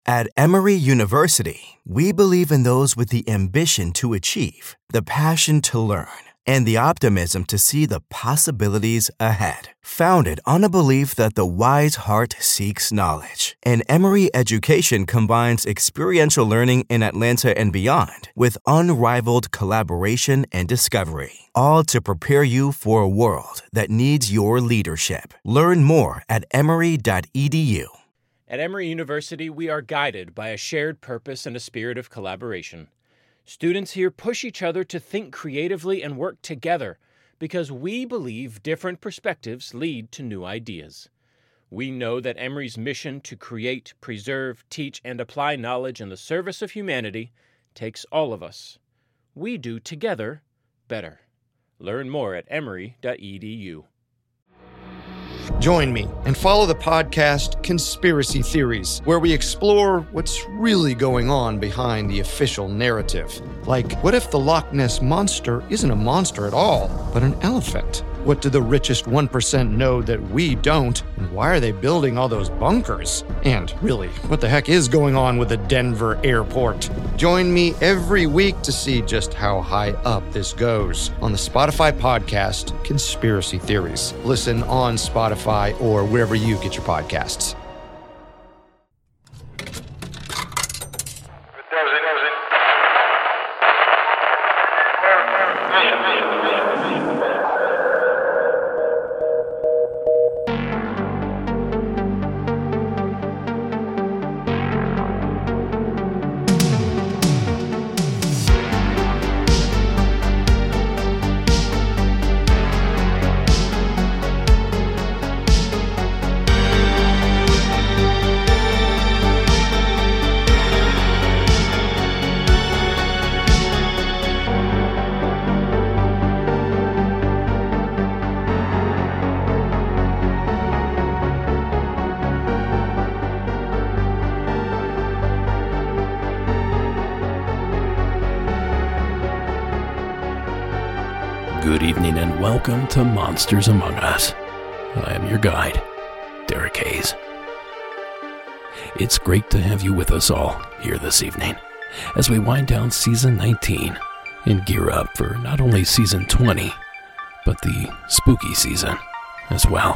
At Emory University, we believe in those with the ambition to achieve, the passion to learn, and the optimism to see the possibilities ahead. Founded on a belief that the wise heart seeks knowledge, and Emory education combines experiential learning in Atlanta and beyond with unrivaled collaboration and discovery, all to prepare you for a world that needs your leadership. Learn more at emory.edu. At Emory University, we are guided by a shared purpose and a spirit of collaboration. Students here push each other to think creatively and work together because we believe different perspectives lead to new ideas. We know that Emory's mission to create, preserve, teach, and apply knowledge in the service of humanity takes all of us. We do together better. Learn more at emory.edu. Join me and follow the podcast Conspiracy Theories, where we explore what's really going on behind the official narrative. Like, what if the Loch Ness Monster isn't a monster at all, but an elephant? What do the richest 1% know that we don't? And why are they building all those bunkers? And really, what the heck is going on with the Denver airport? Join me every week to see just how high up this goes on the Spotify podcast Conspiracy Theories. Listen on Spotify or wherever you get your podcasts. Good evening and welcome to Monsters Among Us. I am your guide, Derek Hayes. It's great to have you with us all here this evening as we wind down Season 19 and gear up for not only Season 20, but the spooky season as well.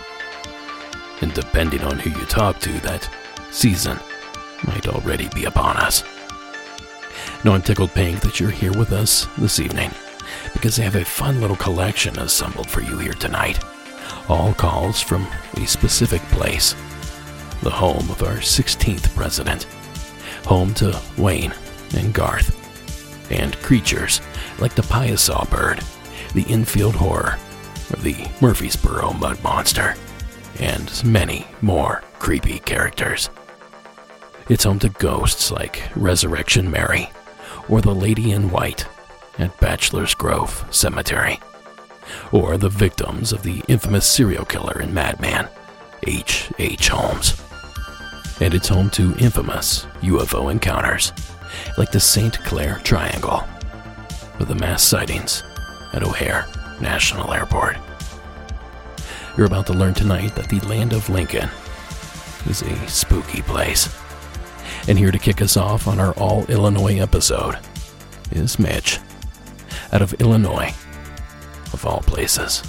And depending on who you talk to, that season might already be upon us. Now I'm tickled pink that you're here with us this evening, because I have a fun little collection assembled for you here tonight. All calls from a specific place. The home of our 16th president. Home to Wayne and Garth. And creatures like the Piasaw bird, the infield horror, or the Murfreesboro mud monster, and many more creepy characters. It's home to ghosts like Resurrection Mary, or the Lady in White at Bachelor's Grove Cemetery, or the victims of the infamous serial killer and madman, H.H. Holmes. And it's home to infamous UFO encounters, like the St. Clair Triangle, with the mass sightings at O'Hare National Airport. You're about to learn tonight that the land of Lincoln is a spooky place. And here to kick us off on our all-Illinois episode is Mitch, out of Illinois, of all places.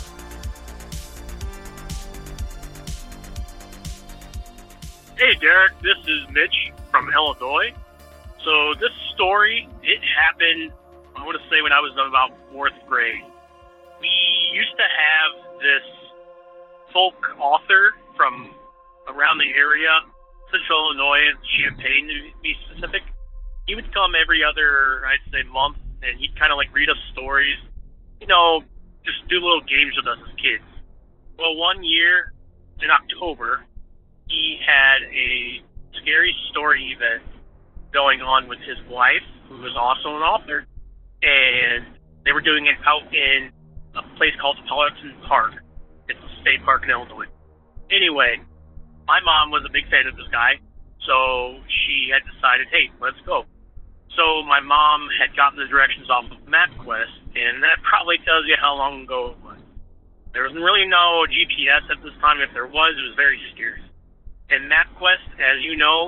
Hey Derek, this is Mitch from Illinois. So this story, it happened, I want to say when I was in about 4th grade. We used to have this folk author from around the area, Central Illinois and Champaign to be specific. He would come every other, I'd say, month, and he'd kind of like read us stories, just do little games with us as kids. Well, one year in October, he had a scary story event going on with his wife, who was also an author, and they were doing it out in a place called Fullerton Park. It's a state park in Illinois. Anyway, my mom was a big fan of this guy, so she had decided, hey, let's go. So my mom had gotten the directions off of MapQuest, and that probably tells you how long ago it was. There was really no GPS at this time. If there was, it was very scarce. And MapQuest, as you know, is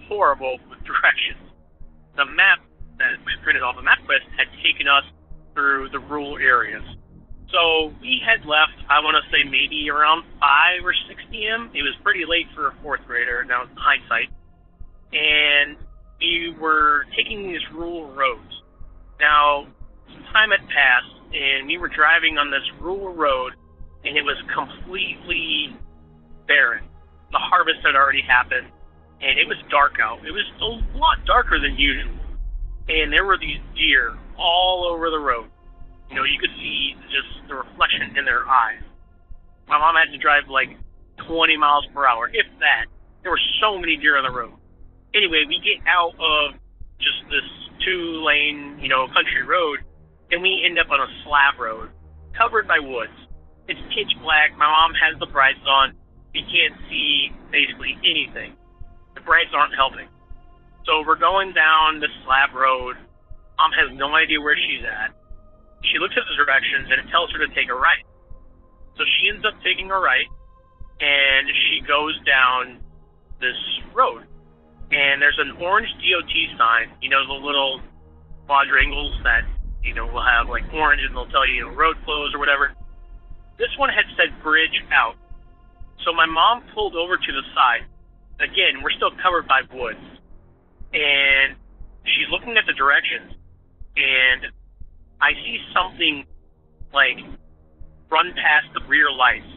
horrible with directions. The map that we printed off of MapQuest had taken us through the rural areas. So we had left, I want to say maybe around 5 or 6 p.m. It was pretty late for a 4th grader, now in hindsight. And we were taking these rural roads. Now, some time had passed, and we were driving on this rural road, and it was completely barren. The harvest had already happened, and it was dark out. It was a lot darker than usual. And there were these deer all over the road. You know, you could see just the reflection in their eyes. My mom had to drive like 20 miles per hour, if that. There were so many deer on the road. Anyway, we get out of just this 2-lane, country road, and we end up on a slab road, covered by woods. It's pitch black. My mom has the brights on. We can't see basically anything. The brights aren't helping. So we're going down this slab road. Mom has no idea where she's at. She looks at the directions, and it tells her to take a right. So she ends up taking a right, and she goes down this road. And there's an orange DOT sign, the little quadrangles that, will have like orange, and they'll tell you, road closed or whatever. This one had said bridge out. So my mom pulled over to the side. Again, we're still covered by woods. And she's looking at the directions, and I see something like run past the rear lights.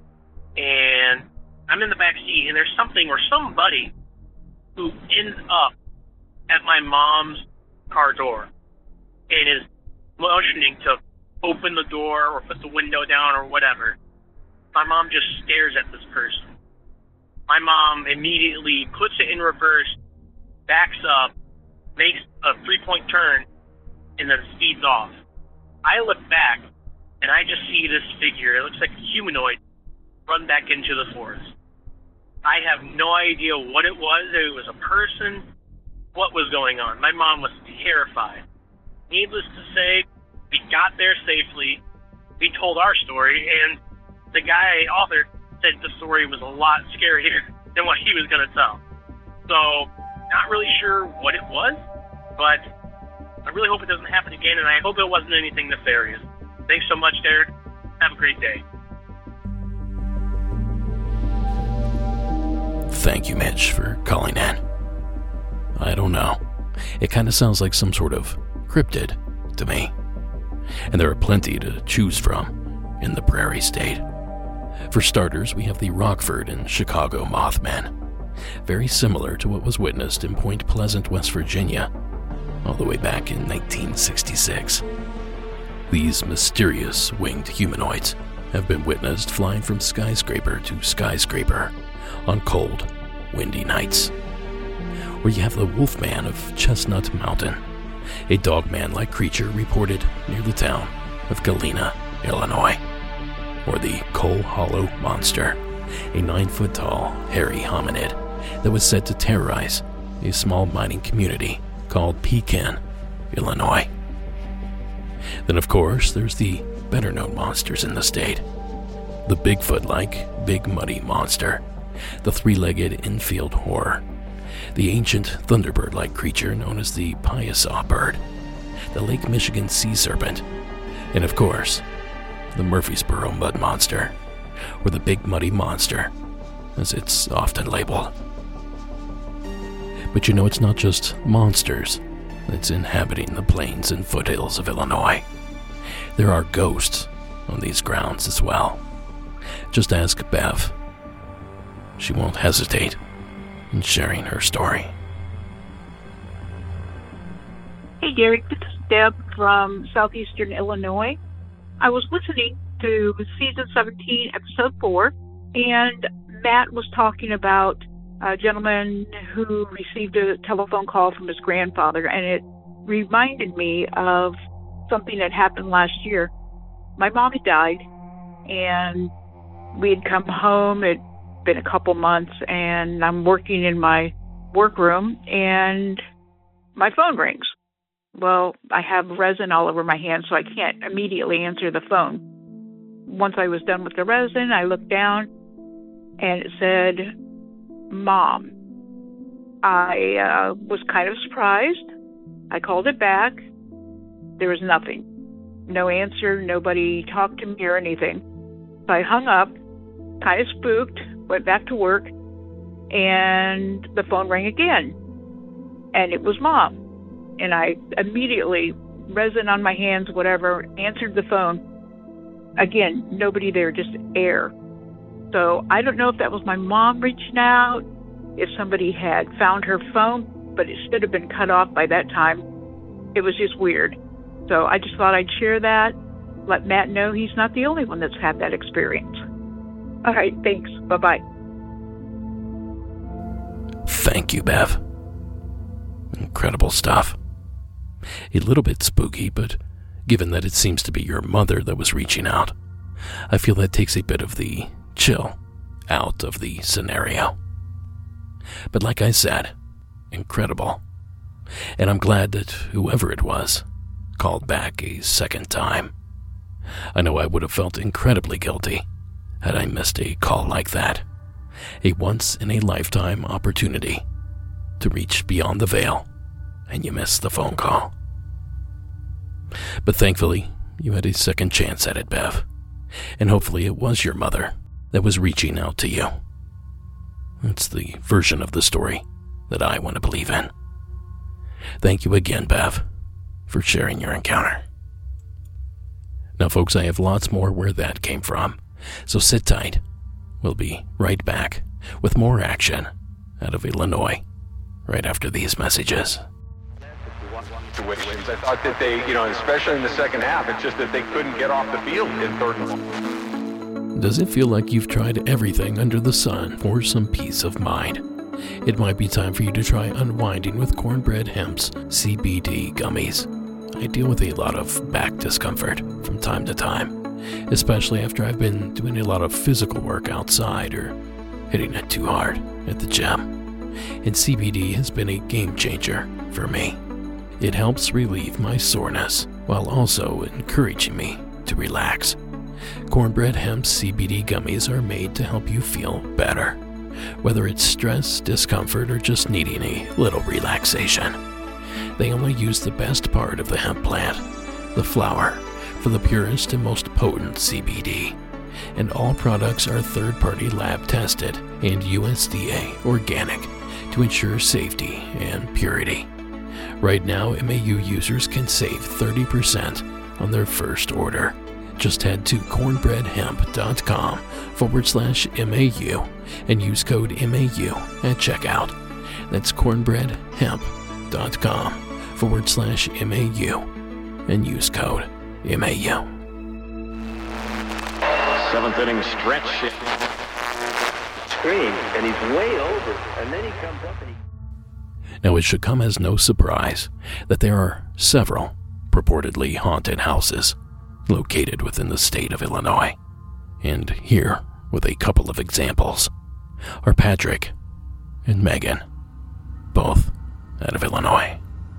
And I'm in the back seat, and there's something or somebody who ends up at my mom's car door and is motioning to open the door or put the window down or whatever. My mom just stares at this person. My mom immediately puts it in reverse, backs up, makes a 3-point turn, and then speeds off. I look back, and I just see this figure. It looks like a humanoid run back into the forest. I have no idea what it was. If it was a person, what was going on. My mom was terrified. Needless to say, we got there safely. We told our story, and the guy author said the story was a lot scarier than what he was going to tell. So, not really sure what it was, but I really hope it doesn't happen again, and I hope it wasn't anything nefarious. Thanks so much, Derek. Have a great day. Thank you, Mitch, for calling in. I don't know. It kind of sounds like some sort of cryptid to me. And there are plenty to choose from in the Prairie State. For starters, we have the Rockford and Chicago Mothman, very similar to what was witnessed in Point Pleasant, West Virginia, all the way back in 1966. These mysterious winged humanoids have been witnessed flying from skyscraper to skyscraper on cold, windy nights. Or you have the Wolfman of Chestnut Mountain, a dogman-like creature reported near the town of Galena, Illinois. Or the Coal Hollow Monster, a 9-foot-tall, hairy hominid that was said to terrorize a small mining community called Pecan, Illinois. Then, of course, there's the better-known monsters in the state. The Bigfoot-like Big Muddy Monster, the 3-legged infield horror, the ancient Thunderbird-like creature known as the Piasa bird, the Lake Michigan sea serpent, and, of course, the Murfreesboro Mud Monster, or the Big Muddy Monster, as it's often labeled. But it's not just monsters that's inhabiting the plains and foothills of Illinois. There are ghosts on these grounds as well. Just ask Bev. She won't hesitate in sharing her story. Hey, Derek, this is Deb from southeastern Illinois. I was listening to season 17, episode 4, and Matt was talking about a gentleman who received a telephone call from his grandfather, and it reminded me of something that happened last year. My mom had died, and we had come home. It'd been a couple months, and I'm working in my workroom, and my phone rings. Well, I have resin all over my hands, so I can't immediately answer the phone. Once I was done with the resin, I looked down, and it said, Mom. I was kind of surprised. I called it back. There was nothing. No answer. Nobody talked to me or anything. So I hung up, kind of spooked, went back to work, and the phone rang again. And it was Mom. And I immediately, resin on my hands, whatever, answered the phone. Again, nobody there, just air. So I don't know if that was my mom reaching out, if somebody had found her phone, but it should have been cut off by that time. It was just weird. So I just thought I'd share that, let Matt know he's not the only one that's had that experience. All right, thanks. Bye-bye. Thank you, Bev. Incredible stuff. A little bit spooky, but given that it seems to be your mother that was reaching out, I feel that takes a bit of the chill out of the scenario. But like I said, incredible. And I'm glad that whoever it was called back a second time. I know I would have felt incredibly guilty had I missed a call like that. A once-in-a-lifetime opportunity to reach beyond the veil, and you missed the phone call. But thankfully, you had a second chance at it, Bev. And hopefully it was your mother that was reaching out to you. That's the version of the story that I want to believe in. Thank you again, Bev, for sharing your encounter. Now, folks, I have lots more where that came from, so sit tight. We'll be right back with more action out of Illinois right after these messages. Situations. I thought that they, especially in the second half, it's just that they couldn't get off the field in third and long. Does it feel like you've tried everything under the sun for some peace of mind? It might be time for you to try unwinding with Cornbread Hemp's CBD gummies. I deal with a lot of back discomfort from time to time, especially after I've been doing a lot of physical work outside or hitting it too hard at the gym. And CBD has been a game changer for me. It helps relieve my soreness while also encouraging me to relax. Cornbread Hemp's CBD gummies are made to help you feel better, whether it's stress, discomfort, or just needing a little relaxation. They only use the best part of the hemp plant, the flower, for the purest and most potent CBD. And all products are third-party lab tested and USDA organic to ensure safety and purity. Right now, MAU users can save 30% on their first order. Just head to cornbreadhemp.com/MAU and use code MAU at checkout. That's cornbreadhemp.com/MAU and use code MAU. Seventh inning stretch. Scream, and he's way over, and then he comes up and he... Now, it should come as no surprise that there are several purportedly haunted houses located within the state of Illinois. And here, with a couple of examples, are Patrick and Megan, both out of Illinois.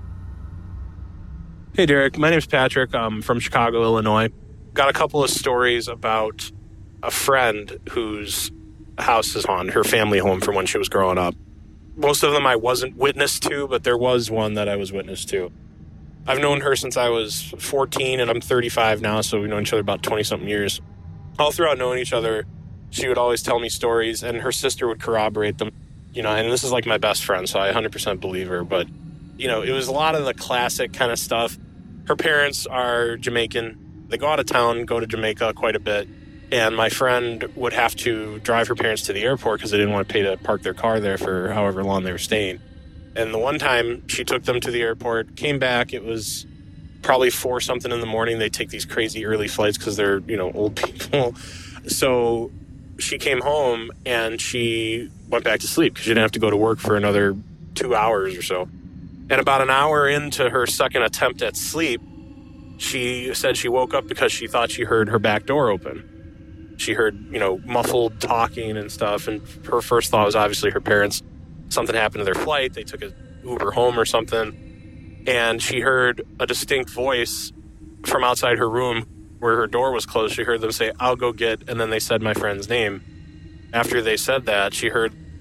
Hey, Derek. My name's Patrick. I'm from Chicago, Illinois. Got a couple of stories about a friend whose house is haunted, her family home from when she was growing up. Most of them I wasn't witness to, but there was one that I was witness to. I've known her since I was 14, and I'm 35 now, so we've known each other about 20-something years. All throughout knowing each other, she would always tell me stories, and her sister would corroborate them. And this is like my best friend, so I 100% believe her. But, it was a lot of the classic kind of stuff. Her parents are Jamaican. They go out of town, go to Jamaica quite a bit. And my friend would have to drive her parents to the airport because they didn't want to pay to park their car there for however long they were staying. And the one time she took them to the airport, came back, it was probably 4-something in the morning. They take these crazy early flights because they're, old people. So she came home and she went back to sleep because she didn't have to go to work for another 2 hours or so. And about an hour into her second attempt at sleep, she said she woke up because she thought she heard her back door open. She heard, muffled talking and stuff, and her first thought was obviously her parents. Something happened to their flight. They took an Uber home or something, and she heard a distinct voice from outside her room where her door was closed. She heard them say, "I'll go get," and then they said my friend's name. After they said that, she heard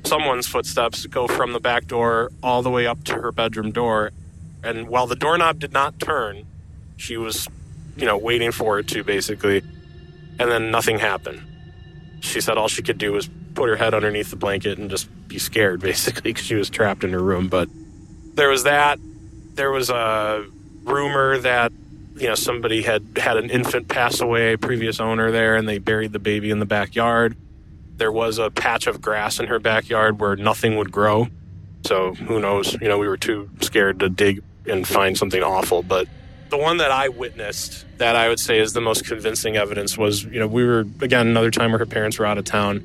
someone's footsteps go from the back door all the way up to her bedroom door. And while the doorknob did not turn, she was, waiting for it to, basically. And then nothing happened. She said all she could do was put her head underneath the blanket and just be scared, basically, because she was trapped in her room. But there was that. There was a rumor that, somebody had an infant pass away, previous owner there, and they buried the baby in the backyard. There was a patch of grass in her backyard where nothing would grow. So who knows? We were too scared to dig and find something awful. But the one that I witnessed that I would say is the most convincing evidence was, we were, again, another time where her parents were out of town.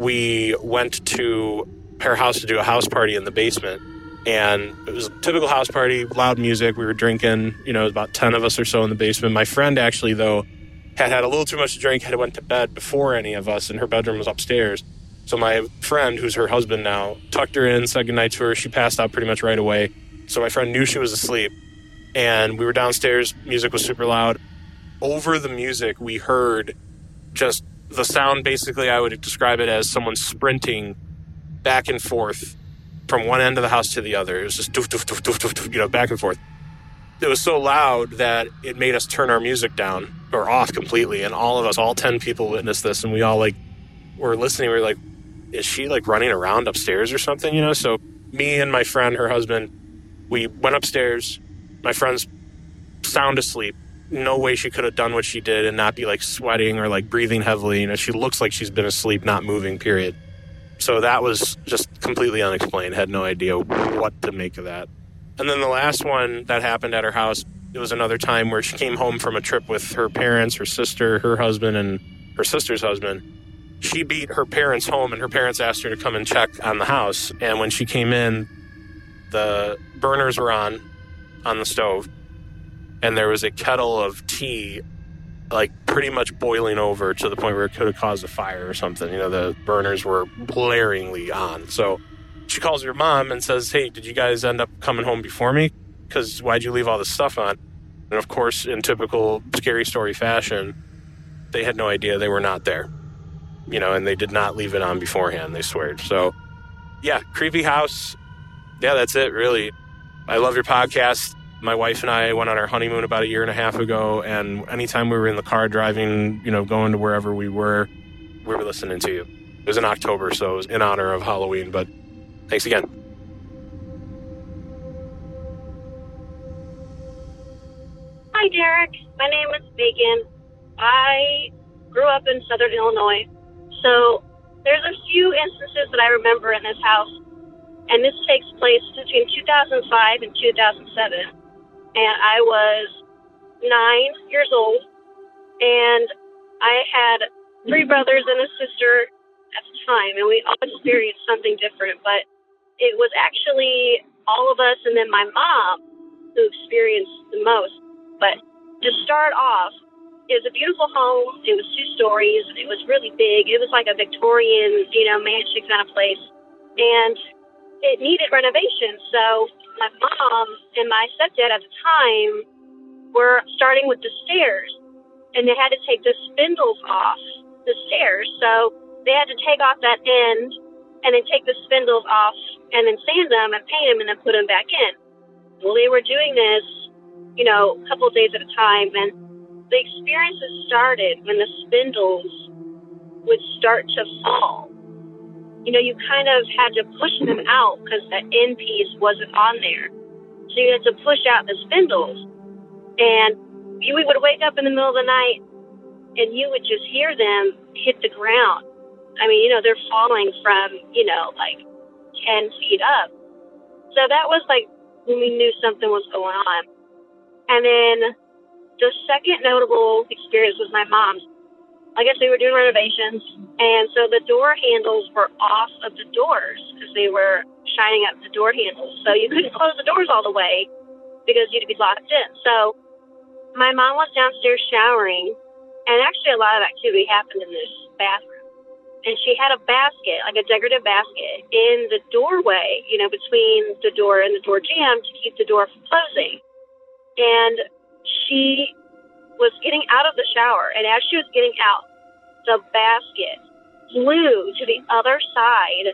We went to her house to do a house party in the basement. And it was a typical house party, loud music. We were drinking, it was about 10 of us or so in the basement. My friend actually, though, had a little too much to drink, had went to bed before any of us, and her bedroom was upstairs. So my friend, who's her husband now, tucked her in, said goodnight to her. She passed out pretty much right away. So my friend knew she was asleep. And we were downstairs. Music was super loud. Over the music, we heard just the sound. Basically, I would describe it as someone sprinting back and forth from one end of the house to the other. It was just doof, doof, doof, doof, doof, doof, back and forth. It was so loud that it made us turn our music down or off completely. And all of us, all 10 people witnessed this. And we all were listening. We were like, is she running around upstairs or something? So me and my friend, her husband, we went upstairs. My friend's sound asleep. No way she could have done what she did and not be sweating or breathing heavily. She looks like she's been asleep, not moving, period. So that was just completely unexplained. Had no idea what to make of that. And then the last one that happened at her house, it was another time where she came home from a trip with her parents, her sister, her husband, and her sister's husband. She beat her parents home, and her parents asked her to come and check on the house. And when she came in, the burners were on the stove, and there was a kettle of tea pretty much boiling over to the point where it could have caused a fire or something. The burners were blaringly on. So she calls her mom and says, hey, did you guys end up coming home before me? Because why'd you leave all this stuff on? And of course, in typical scary story fashion, they had no idea. They were not there. And they did not leave it on beforehand, they swear. So, yeah, creepy house. Yeah, that's it, really. I love your podcast. My wife and I went on our honeymoon about 1.5 years ago, and anytime we were in the car driving, going to wherever we were listening to you. It was in October, so it was in honor of Halloween, but thanks again. Hi, Derek. My name is Megan. I grew up in Southern Illinois, so there's a few instances that I remember in this house, and this takes place between 2005 and 2007. And I was 9 years old, and I had 3 brothers and a sister at the time, and we all experienced something different. But it was actually all of us and then my mom who experienced the most. But to start off, it was a beautiful home. It was 2 stories. It was really big. It was like a Victorian, mansion kind of place. And it needed renovation. So my mom and my stepdad at the time were starting with the stairs, and they had to take the spindles off the stairs. So they had to take off that end and then take the spindles off and then sand them and paint them and then put them back in. Well, they were doing this, a couple of days at a time, and the experiences started when the spindles would start to fall. You kind of had to push them out because the end piece wasn't on there. So you had to push out the spindles. And we would wake up in the middle of the night and you would just hear them hit the ground. I mean, they're falling from, 10 feet up. So that was when we knew something was going on. And then the second notable experience was my mom's. I guess they were doing renovations, and so the door handles were off of the doors because they were shining up the door handles. So you couldn't close the doors all the way because you'd be locked in. So my mom was downstairs showering, and actually a lot of activity happened in this bathroom. And she had a basket, like a decorative basket, in the doorway, between the door and the door jamb to keep the door from closing. And she was getting out of the shower, and as she was getting out, the basket flew to the other side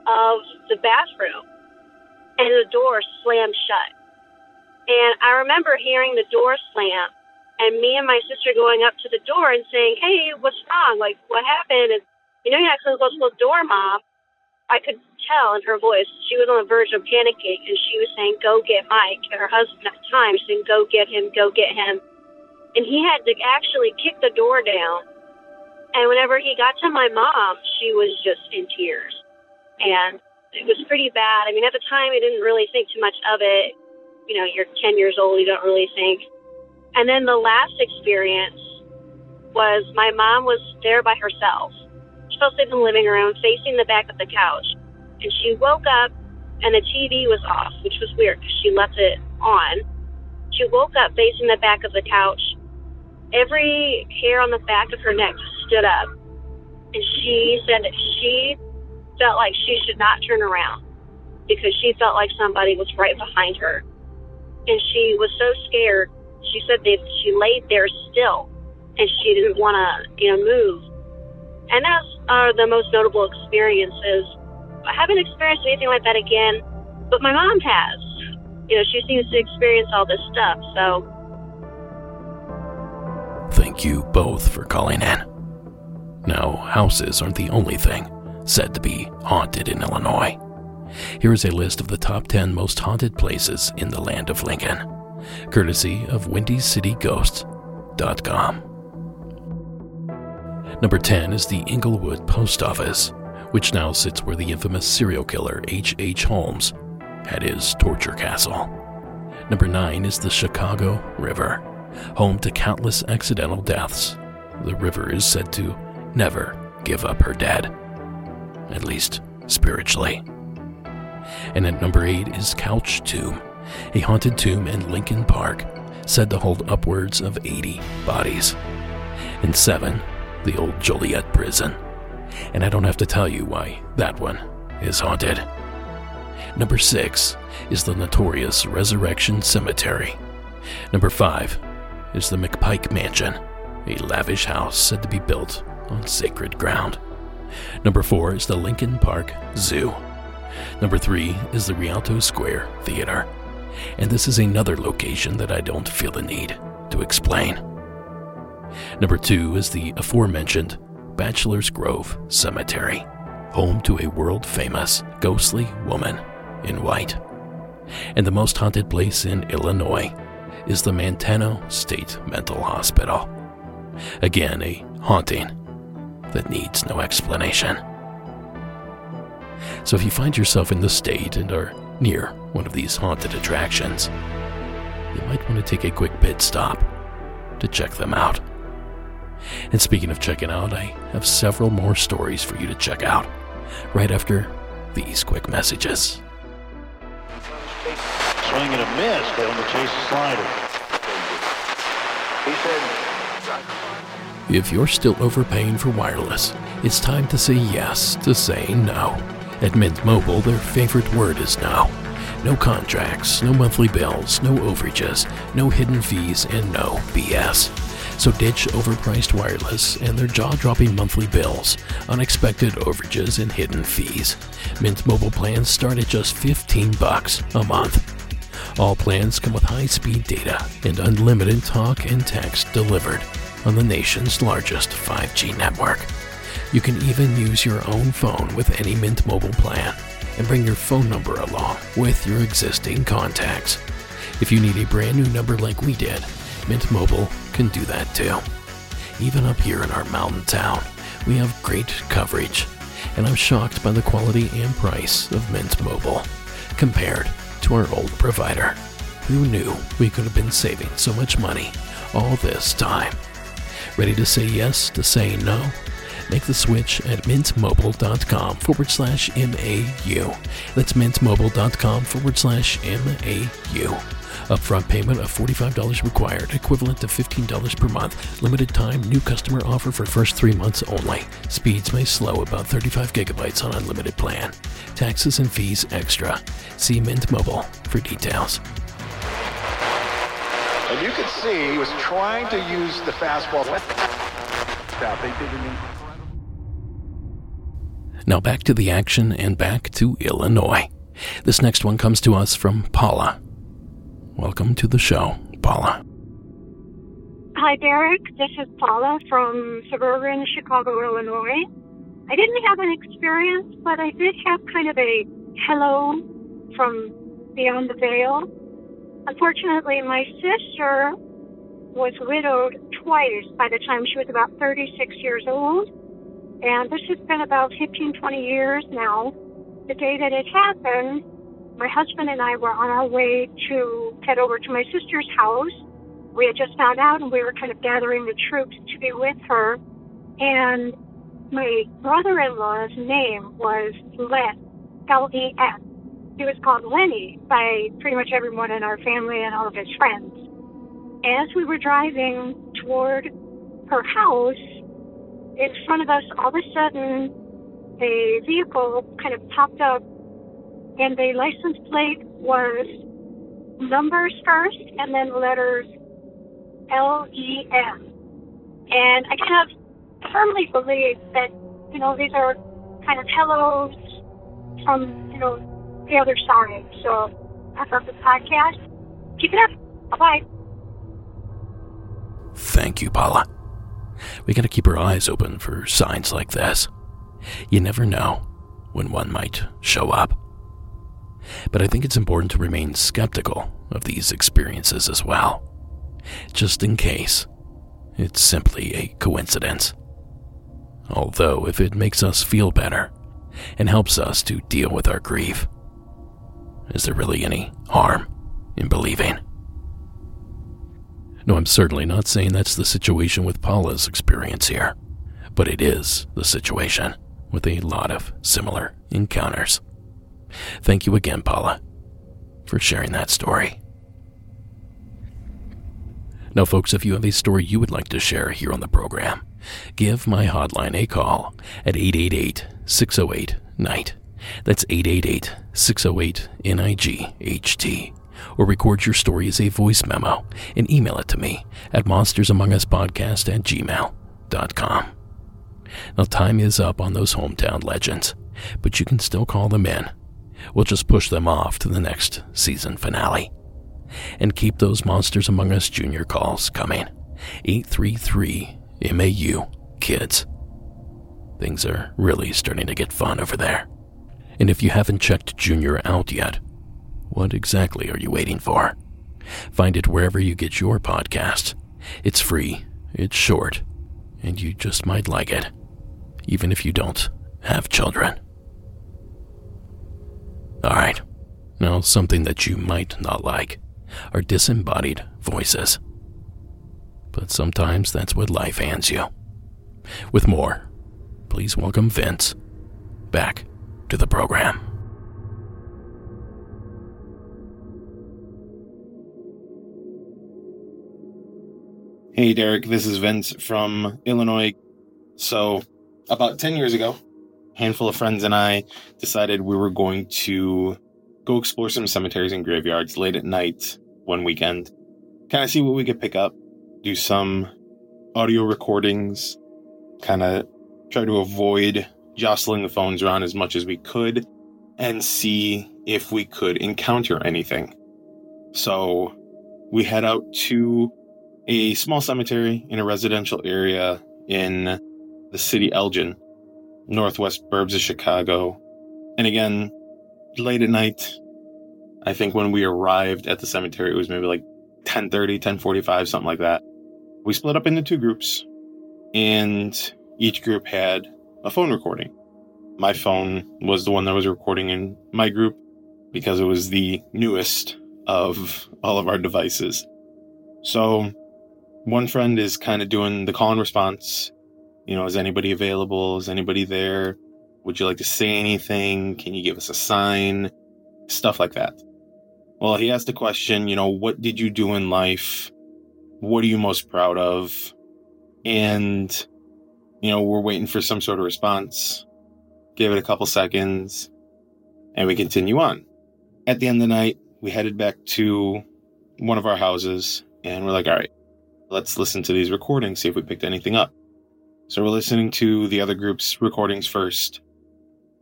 of the bathroom, and the door slammed shut. And I remember hearing the door slam, and me and my sister going up to the door and saying, "Hey, what's wrong? Like, what happened?" And, you're not going to close the door, Mom. I could tell in her voice she was on the verge of panicking, and she was saying, "Go get Mike." And her husband at the time saying, "Go get him, go get him." And he had to actually kick the door down. And whenever he got to my mom, she was just in tears. And it was pretty bad. I mean, at the time, I didn't really think too much of it. You know, you're 10 years old, you don't really think. And then the last experience was my mom was there by herself. She fell asleep in the living room, facing the back of the couch. And she woke up, and the TV was off, which was weird because she left it on. She woke up facing the back of the couch. Every hair on the back of her neck stood up. And she said that she felt like she should not turn around because she felt like somebody was right behind her. And she was so scared. She said that she laid there still, and she didn't want to, move. And those are the most notable experiences. I haven't experienced anything like that again, but my mom has. She seems to experience all this stuff, so. Thank you both for calling in. Now, houses aren't the only thing said to be haunted in Illinois. Here is a list of the top 10 most haunted places in the land of Lincoln, courtesy of WindyCityGhosts.com. Number 10 is the Inglewood Post Office, which now sits where the infamous serial killer H.H. Holmes had his torture castle. Number 9 is the Chicago River, home to countless accidental deaths. The river is said to never give up her dead, at least spiritually. And at number 8 is Couch Tomb, a haunted tomb in Lincoln Park, said to hold upwards of 80 bodies. And 7, the old Joliet Prison. And I don't have to tell you why that one is haunted. Number 6 is the notorious Resurrection Cemetery. Number 5 is the McPike Mansion, a lavish house said to be built on sacred ground. Number 4 is the Lincoln Park Zoo. Number 3 is the Rialto Square Theater. And this is another location that I don't feel the need to explain. Number 2 is the aforementioned Bachelor's Grove Cemetery, home to a world-famous ghostly woman in white. And the most haunted place in Illinois is the Manteno State Mental Hospital. Again, a haunting that needs no explanation. So if you find yourself in the state and are near one of these haunted attractions, you might want to take a quick pit stop to check them out. And speaking of checking out, I have several more stories for you to check out right after these quick messages. Swing and a miss, but on the chase slider. He said, if you're still overpaying for wireless, it's time to say yes to saying no. At Mint Mobile, their favorite word is no. No contracts, no monthly bills, no overages, no hidden fees, and no BS. So ditch overpriced wireless and their jaw-dropping monthly bills, unexpected overages, and hidden fees. Mint Mobile plans start at just $15 a month. All plans come with high-speed data and unlimited talk and text delivered on the nation's largest 5G network. You can even use your own phone with any Mint Mobile plan and bring your phone number along with your existing contacts. If you need a brand new number like we did, Mint Mobile can do that too. Even up here in our mountain town, we have great coverage, and I'm shocked by the quality and price of Mint Mobile compared to our old provider. Who knew we could have been saving so much money all this time? Ready to say yes to saying no? Make the switch at mintmobile.com/MAU. That's mintmobile.com/MAU. Upfront payment of $45 required, equivalent to $15 per month. Limited time, new customer offer for first 3 months only. Speeds may slow, about 35 gigabytes on unlimited plan. Taxes and fees extra. See Mint Mobile for details. And you could see he was trying to use the fastball. Now back to the action and back to Illinois. This next one comes to us from Paula. Welcome to the show, Paula. Hi, Derek. This is Paula from suburban Chicago, Illinois. I didn't have an experience, but I did have kind of a hello from beyond the veil. Unfortunately, my sister was widowed twice by the time she was about 36 years old. And this has been about 15, 20 years now. The day that it happened, my husband and I were on our way to head over to my sister's house. We had just found out, and we were kind of gathering the troops to be with her. And my brother-in-law's name was Len, L-E-N. He was called Lenny by pretty much everyone in our family and all of his friends. As we were driving toward her house, in front of us, all of a sudden, a vehicle kind of popped up, and the license plate was numbers first and then letters L-E-N. And I kind of firmly believe that, these are kind of hellos from, the other side. So I love the podcast. Keep it up. Bye-bye. Thank you, Paula. We gotta keep our eyes open for signs like this. You never know when one might show up. But I think it's important to remain skeptical of these experiences as well, just in case it's simply a coincidence. Although if it makes us feel better and helps us to deal with our grief, is there really any harm in believing? No, I'm certainly not saying that's the situation with Paula's experience here, but it is the situation with a lot of similar encounters. Thank you again, Paula, for sharing that story. Now, folks, if you have a story you would like to share here on the program, give my hotline a call at 888-608-NIGHT. That's 888-608-NIGHT. Or record your story as a voice memo and email it to me at monstersamonguspodcast@gmail.com. Now, time is up on those hometown legends, but you can still call them in. We'll just push them off to the next season finale. And keep those Monsters Among Us Junior calls coming. 833-MAU-KIDS. Things are really starting to get fun over there. And if you haven't checked Junior out yet, what exactly are you waiting for? Find it wherever you get your podcasts. It's free, it's short, and you just might like it, even if you don't have children. Alright, now something that you might not like are disembodied voices. But sometimes that's what life hands you. With more, please welcome Vince back to the program. Hey Derek, this is Vince from Illinois. So, about 10 years ago, a handful of friends and I decided we were going to go explore some cemeteries and graveyards late at night one weekend. Kind of see what we could pick up, do some audio recordings, kind of try to avoid jostling the phones around as much as we could, and see if we could encounter anything. So, we head out to a small cemetery in a residential area in the city Elgin, northwest burbs of Chicago. And again, late at night, I think when we arrived at the cemetery, it was maybe like 10:30, 10:45, something like that. We split up into two groups, and each group had a phone recording. My phone was the one that was recording in my group because it was the newest of all of our devices. So one friend is kind of doing the call and response. Is anybody available? Is anybody there? Would you like to say anything? Can you give us a sign? Stuff like that. Well, he asked the question, what did you do in life? What are you most proud of? And, we're waiting for some sort of response. Give it a couple seconds, and we continue on. At the end of the night, we headed back to one of our houses, and we're like, all right, let's listen to these recordings, see if we picked anything up. So we're listening to the other group's recordings first,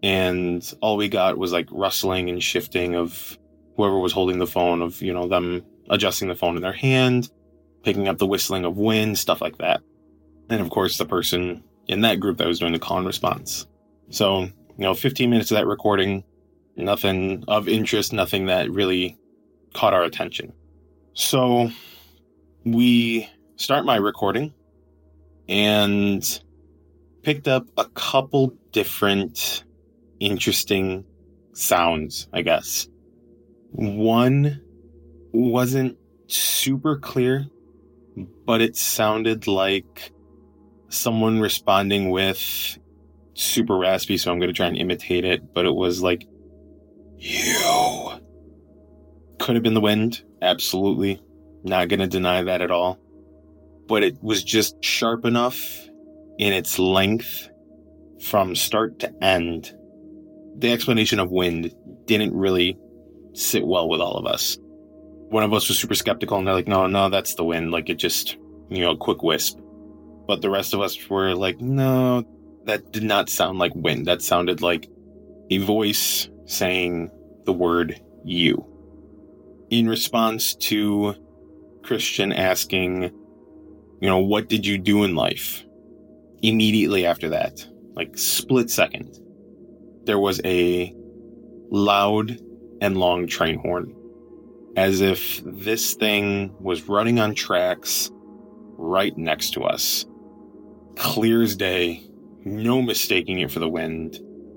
and all we got was like rustling and shifting of whoever was holding the phone, of, you know, them adjusting the phone in their hand, picking up the whistling of wind, stuff like that. And of course, the person in that group that was doing the call and response. So, you know, 15 minutes of that recording, nothing of interest, nothing that really caught our attention. So we start my recording and picked up a couple different interesting sounds, I guess. One wasn't super clear, but it sounded like someone responding with super raspy, so I'm going to try and imitate it, but it was like, you. Could have been the wind, absolutely. Not going to deny that at all. But it was just sharp enough in its length from start to end. The explanation of wind didn't really sit well with all of us. One of us was super skeptical, and they're like, no, that's the wind. Like, it just, you know, quick wisp. But the rest of us were like, no, that did not sound like wind. That sounded like a voice saying the word you. In response to Christian asking, you know, what did you do in life? Immediately after that, like split second, there was a loud and long train horn, as if this thing was running on tracks right next to us. Clear as day, no mistaking it for the wind.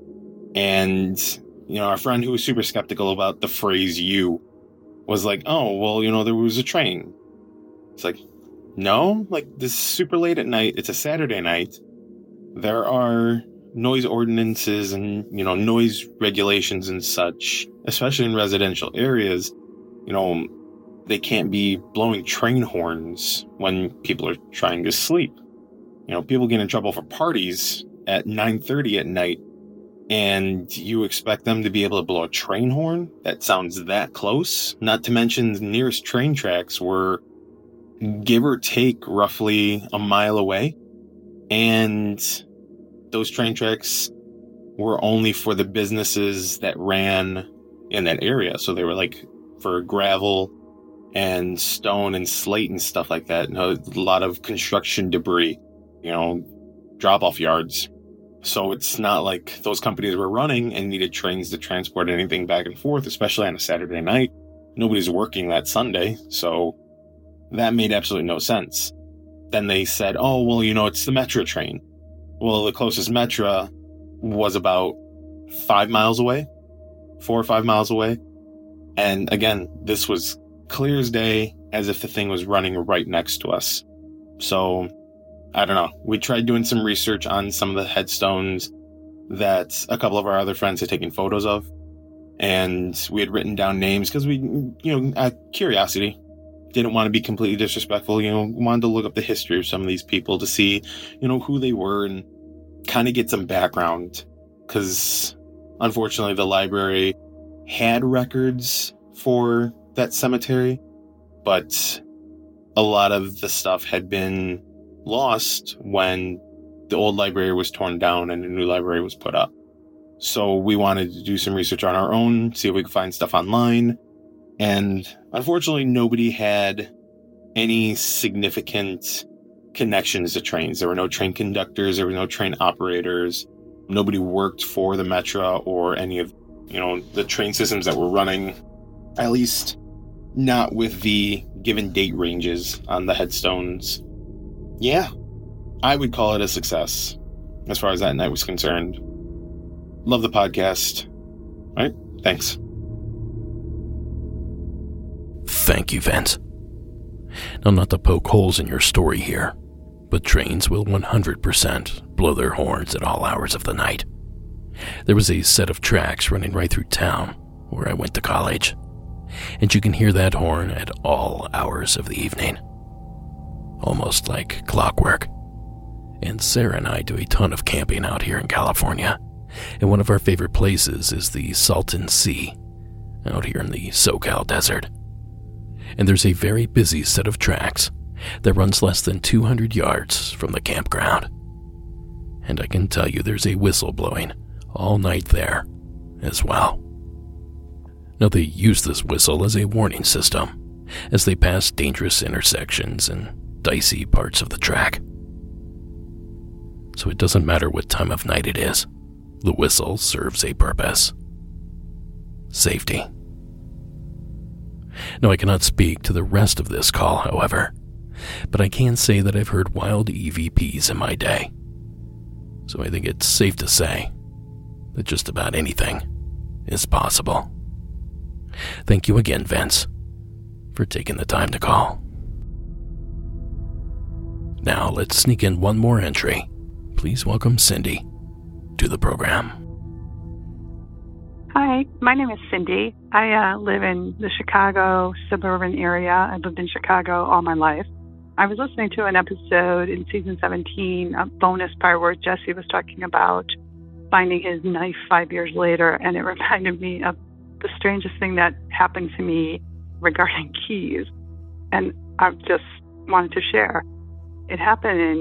And, you know, our friend who was super skeptical about the phrase you was like, oh, well, you know, there was a train. It's like, no, like, this is super late at night. It's a Saturday night. There are noise ordinances and, you know, noise regulations and such, especially in residential areas. You know, they can't be blowing train horns when people are trying to sleep. You know, people get in trouble for parties at 9:30 at night, and you expect them to be able to blow a train horn that sounds that close? Not to mention the nearest train tracks were, give or take, roughly a mile away. And those train tracks were only for the businesses that ran in that area. So they were like for gravel and stone and slate and stuff like that. And a lot of construction debris, you know, drop-off yards. So it's not like those companies were running and needed trains to transport anything back and forth, especially on a Saturday night. Nobody's working that Sunday, so that made absolutely no sense. Then they said, oh, well, you know, it's the Metro train. Well, the closest Metro was about 5 miles away, 4 or 5 miles away. And again, this was clear as day, as if the thing was running right next to us. So I don't know. We tried doing some research on some of the headstones that a couple of our other friends had taken photos of. And we had written down names because we, you know, out of curiosity, didn't want to be completely disrespectful, you know, wanted to look up the history of some of these people to see, you know, who they were and kind of get some background. Because unfortunately, the library had records for that cemetery, but a lot of the stuff had been lost when the old library was torn down and a new library was put up. So we wanted to do some research on our own, see if we could find stuff online. And unfortunately, nobody had any significant connections to trains. There were no train conductors. There were no train operators. Nobody worked for the Metro or any of, you know, the train systems that were running, at least not with the given date ranges on the headstones. Yeah, I would call it a success as far as that night was concerned. Love the podcast. All right, thanks. Thank you, Vince. Now, not to poke holes in your story here, but trains will 100% blow their horns at all hours of the night. There was a set of tracks running right through town where I went to college, and you can hear that horn at all hours of the evening. Almost like clockwork. And Sarah and I do a ton of camping out here in California, and one of our favorite places is the Salton Sea, out here in the SoCal desert. And there's a very busy set of tracks that runs less than 200 yards from the campground. And I can tell you there's a whistle blowing all night there as well. Now, they use this whistle as a warning system as they pass dangerous intersections and dicey parts of the track. So it doesn't matter what time of night it is, the whistle serves a purpose. Safety. Now, I cannot speak to the rest of this call, however, but I can say that I've heard wild EVPs in my day. So I think it's safe to say that just about anything is possible. Thank you again, Vince, for taking the time to call. Now let's sneak in one more entry. Please welcome Cindy to the program. Hi, my name is Cindy. I live in the Chicago suburban area. I've lived in Chicago all my life. I was listening to an episode in season 17, a bonus part where Jesse was talking about finding his knife 5 years later, and it reminded me of the strangest thing that happened to me regarding keys, and I just wanted to share. It happened in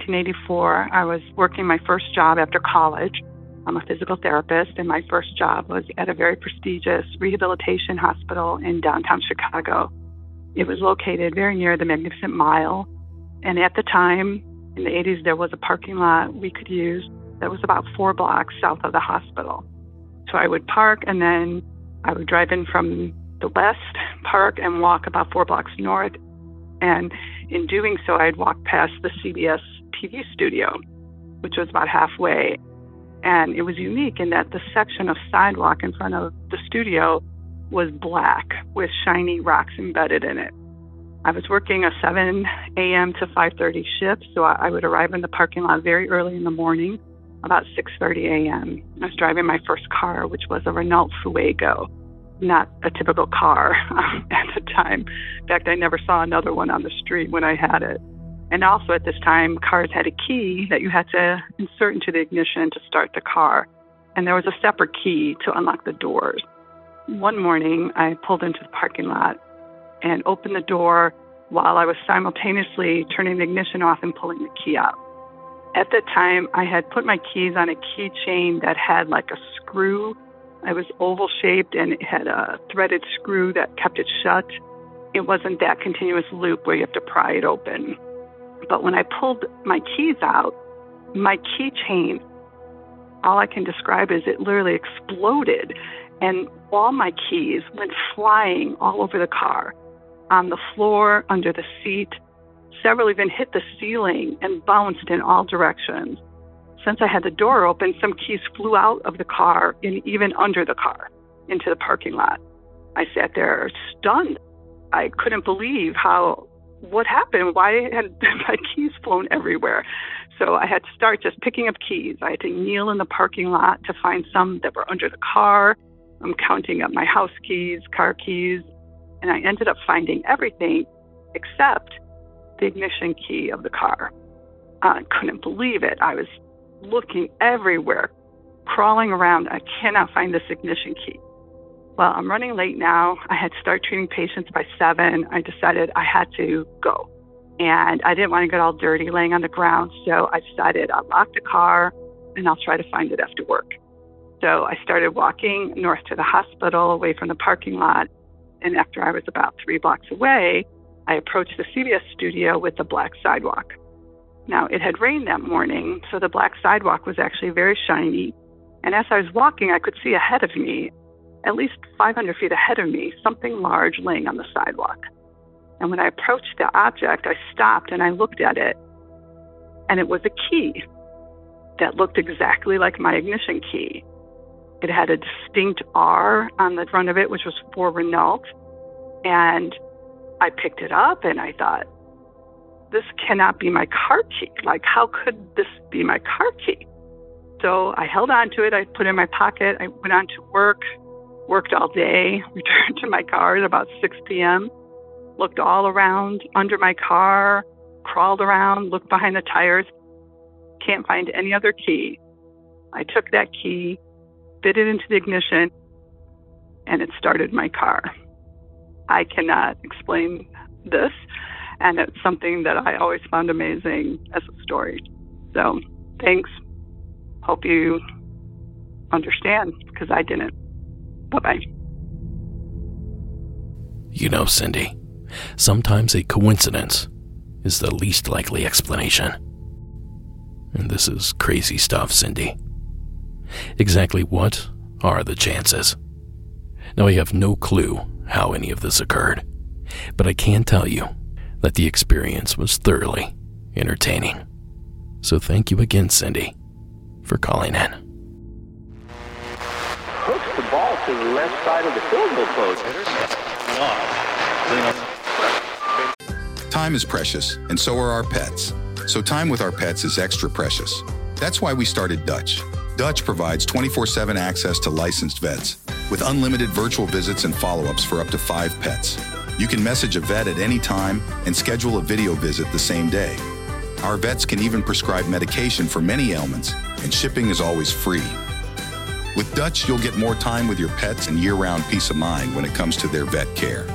1984. I was working my first job after college. I'm a physical therapist, and my first job was at a very prestigious rehabilitation hospital in downtown Chicago. It was located very near the Magnificent Mile, and at the time, in the 80s, there was a parking lot we could use that was about 4 blocks south of the hospital. So I would park, and then I would drive in from the west, park, and walk about 4 blocks north. And in doing so, I'd walk past the CBS TV studio, which was about halfway. And it was unique in that the section of sidewalk in front of the studio was black with shiny rocks embedded in it. I was working a 7 a.m. to 5:30 shift, so I would arrive in the parking lot very early in the morning, about 6:30 a.m. I was driving my first car, which was a Renault Fuego, not a typical car at the time. In fact, I never saw another one on the street when I had it. And also at this time, cars had a key that you had to insert into the ignition to start the car. And there was a separate key to unlock the doors. One morning, I pulled into the parking lot and opened the door while I was simultaneously turning the ignition off and pulling the key out. At that time, I had put my keys on a keychain that had like a screw. It was oval shaped and it had a threaded screw that kept it shut. It wasn't that continuous loop where you have to pry it open. But when I pulled my keys out, my keychain, all I can describe is it literally exploded. And all my keys went flying all over the car, on the floor, under the seat. Several even hit the ceiling and bounced in all directions. Since I had the door open, some keys flew out of the car and even under the car into the parking lot. I sat there stunned. I couldn't believe what happened. Why had my keys flown everywhere? So I had to start just picking up keys. I had to kneel in the parking lot to find some that were under the car. I'm counting up my house keys, car keys, and I ended up finding everything except the ignition key of the car. I couldn't believe it. I was looking everywhere, crawling around. I cannot find this ignition key. Well, I'm running late now. I had to start treating patients by 7. I decided I had to go. And I didn't want to get all dirty laying on the ground, so I decided I'll lock the car and I'll try to find it after work. So I started walking north to the hospital, away from the parking lot. And after I was about 3 blocks away, I approached the CBS studio with the black sidewalk. Now, it had rained that morning, so the black sidewalk was actually very shiny. And as I was walking, I could see ahead of me, at least 500 feet ahead of me, something large laying on the sidewalk. And when I approached the object, I stopped and I looked at it. And it was a key that looked exactly like my ignition key. It had a distinct R on the front of it, which was for Renault. And I picked it up and I thought, this cannot be my car key. Like, how could this be my car key? So I held on to it. I put it in my pocket. I went on to work, worked all day, returned to my car at about 6 p.m., looked all around under my car, crawled around, looked behind the tires. Can't find any other key. I took that key, fit it into the ignition, and it started my car. I cannot explain this, and it's something that I always found amazing as a story. So, thanks. Hope you understand because I didn't. Bye-bye. You know, Cindy, sometimes a coincidence is the least likely explanation. And this is crazy stuff, Cindy. Exactly what are the chances? Now, I have no clue how any of this occurred, but I can tell you that the experience was thoroughly entertaining. So thank you again, Cindy, for calling in. Hooks the ball to the left side of the field goal post. Time is precious, and so are our pets. So time with our pets is extra precious. That's why we started Dutch. Dutch provides 24/7 access to licensed vets with unlimited virtual visits and follow-ups for up to 5 pets. You can message a vet at any time and schedule a video visit the same day. Our vets can even prescribe medication for many ailments, and shipping is always free. With Dutch, you'll get more time with your pets and year-round peace of mind when it comes to their vet care.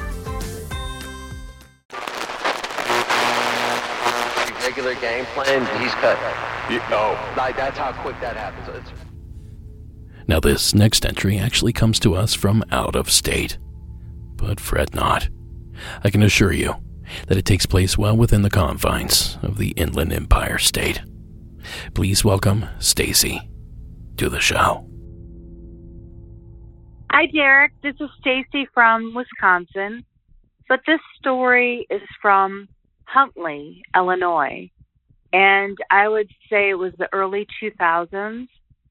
Regular game plan, he's cut. Like, that's how quick that happens. Now, this next entry actually comes to us from out of state. But fret not. I can assure you that it takes place well within the confines of the Inland Empire State. Please welcome Stacy to the show. Hi, Derek. This is Stacy from Wisconsin, but this story is from Huntley, Illinois, and I would say it was the early 2000s,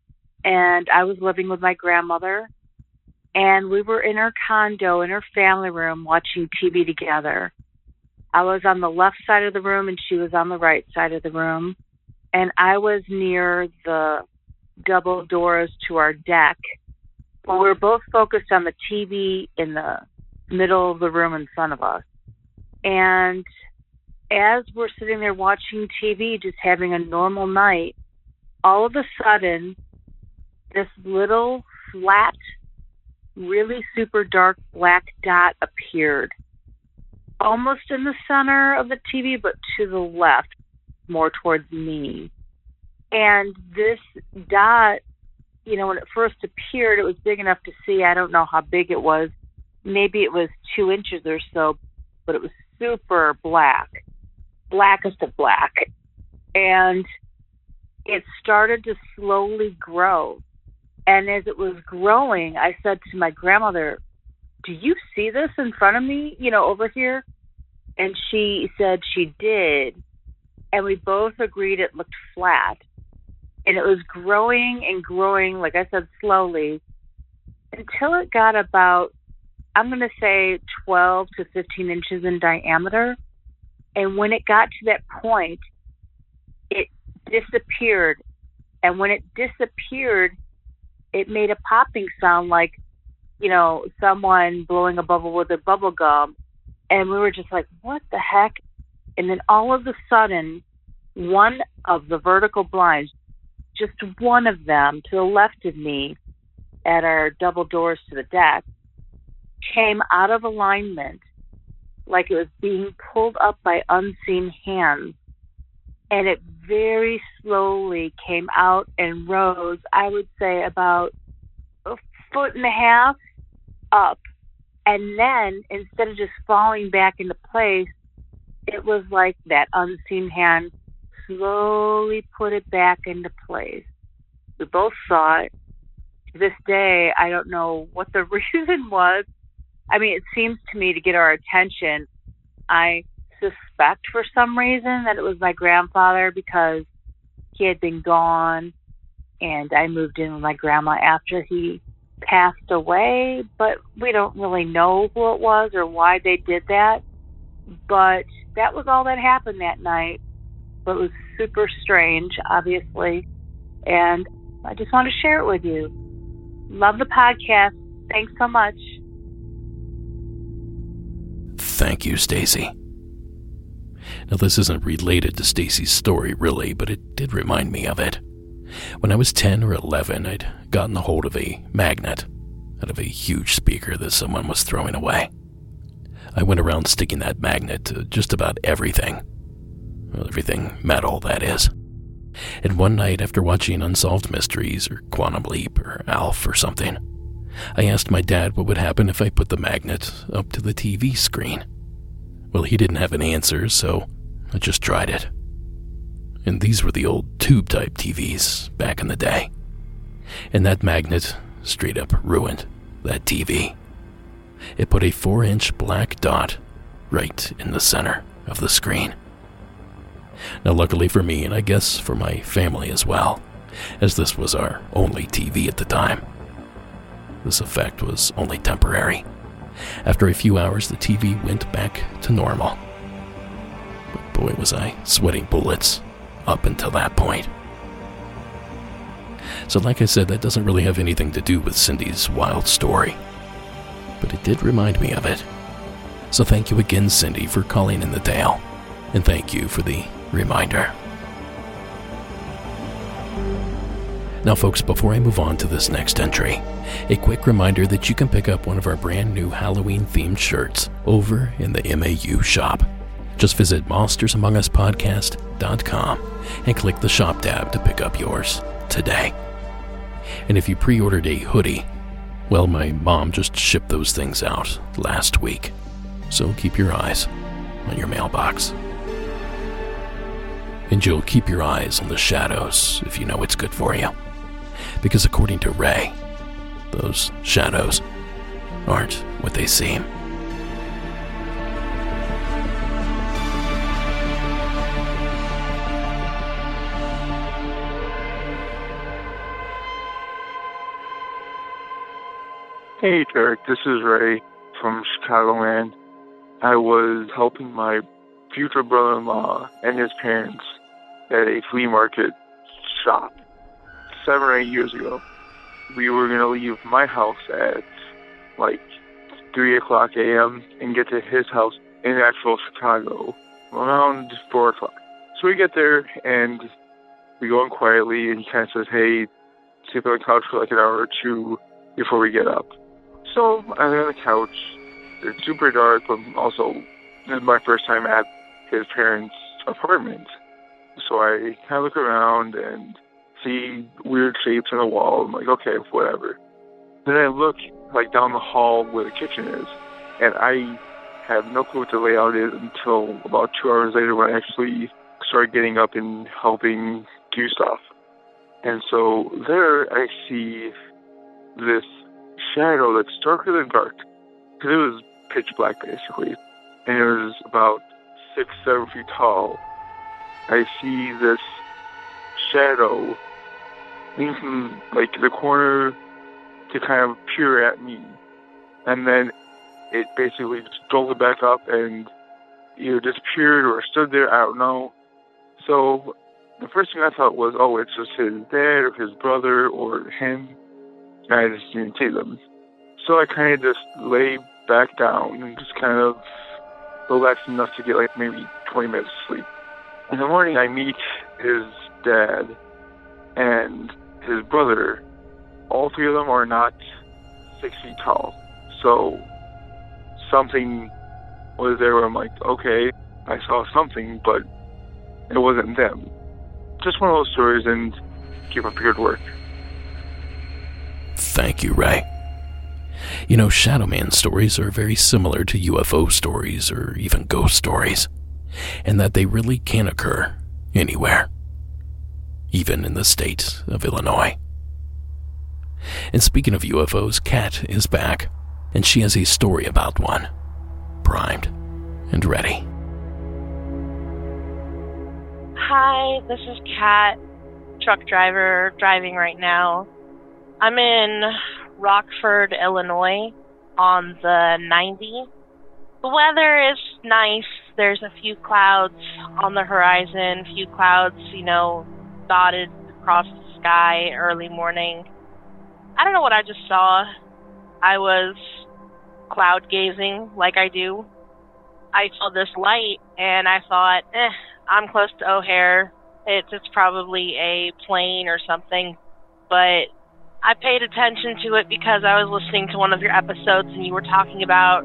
and I was living with my grandmother, and we were in her condo, in her family room, watching TV together. I was on the left side of the room, and she was on the right side of the room, and I was near the double doors to our deck. Well, we were both focused on the TV in the middle of the room in front of us. And as we're sitting there watching TV, just having a normal night, all of a sudden, this little flat, really super dark black dot appeared. Almost in the center of the TV, but to the left, more towards me. And this dot, you know, when it first appeared, it was big enough to see. I don't know how big it was. Maybe it was 2 inches or so, but it was super black, blackest of black. And it started to slowly grow. And as it was growing, I said to my grandmother, "Do you see this in front of me, you know, over here?" And she said she did. And we both agreed it looked flat. And it was growing and growing, like I said, slowly, until it got about, I'm going to say 12 to 15 inches in diameter. And when it got to that point, it disappeared. And when it disappeared, it made a popping sound like, you know, someone blowing a bubble with a bubble gum. And we were just like, what the heck? And then all of a sudden, one of the vertical blinds, just one of them to the left of me at our double doors to the deck, came out of alignment like it was being pulled up by unseen hands. And it very slowly came out and rose, I would say about 1.5 feet up. And then instead of just falling back into place, it was like that unseen hand slowly put it back into place. We both saw it. To this day, I don't know what the reason was. I mean, it seems to me to get our attention. I suspect for some reason that it was my grandfather because he had been gone and I moved in with my grandma after he passed away, but we don't really know who it was or why they did that. But that was all that happened that night. But it was super strange, obviously, and I just want to share it with you. Love the podcast. Thanks so much. Thank you, Stacy. Now, this isn't related to Stacy's story, really, but it did remind me of it. When I was 10 or 11, I'd gotten a hold of a magnet out of a huge speaker that someone was throwing away. I went around sticking that magnet to just about everything. Well, everything metal, that is. And one night after watching Unsolved Mysteries or Quantum Leap or ALF or something, I asked my dad what would happen if I put the magnet up to the TV screen. Well, he didn't have an answer, so I just tried it. And these were the old tube-type TVs back in the day. And that magnet straight up ruined that TV. It put a 4-inch black dot right in the center of the screen. Now, luckily for me, and I guess for my family as well, as this was our only TV at the time, this effect was only temporary. After a few hours, the TV went back to normal. But boy, was I sweating bullets up until that point. So like I said, that doesn't really have anything to do with Cindy's wild story, but it did remind me of it. So thank you again, Cindy, for calling in the tale, and thank you for the reminder. Now folks, before I move on to this next entry, a quick reminder that you can pick up one of our brand new Halloween-themed shirts over in the MAU shop. Just visit monstersamonguspodcast.com and click the shop tab to pick up yours today. And if you pre-ordered a hoodie, well, my mom just shipped those things out last week. So keep your eyes on your mailbox. And you'll keep your eyes on the shadows if you know it's good for you. Because according to Ray, those shadows aren't what they seem. Hey, Derek, this is Ray from Chicagoland. I was helping my future brother-in-law and his parents at a flea market shop 7 or 8 years ago. We were going to leave my house at like 3 o'clock a.m. and get to his house in actual Chicago around 4 o'clock. So we get there and we go in quietly and he kind of says, hey, sleep on the couch for like an hour or two before we get up. So I'm on the couch. It's super dark, but also this is my first time at his parents' apartment. So I kind of look around and see weird shapes on the wall. I'm like, okay, whatever. Then I look like down the hall where the kitchen is, and I have no clue what the layout is until about 2 hours later when I actually started getting up and helping do stuff. And so there I see this shadow that's darker than dark, because it was pitch black basically, and it was about 6-7 feet tall. I see this shadow lean from like the corner to kind of peer at me, and then it basically just jolted back up and either disappeared or stood there, I don't know. So the first thing I thought was, oh, it's just his dad or his brother or him. I just didn't see them. So I kind of just lay back down and just kind of relaxed enough to get like maybe 20 minutes of sleep. In the morning, I meet his dad and his brother. All three of them are not 6 feet tall. So something was there where I'm like, okay, I saw something, but it wasn't them. Just one of those stories, and keep up the good work. Thank you, Ray. You know, Shadow Man stories are very similar to UFO stories or even ghost stories, and that they really can occur anywhere, even in the state of Illinois. And speaking of UFOs, Kat is back, and she has a story about one, primed and ready. Hi, this is Kat, truck driver, driving right now. I'm in Rockford, Illinois, on the 90. The weather is nice. There's a few clouds on the horizon, few clouds, dotted across the sky early morning. I don't know what I just saw. I was cloud gazing like I do. I saw this light and I thought, I'm close to O'Hare. It's probably a plane or something, but I paid attention to it because I was listening to one of your episodes and you were talking about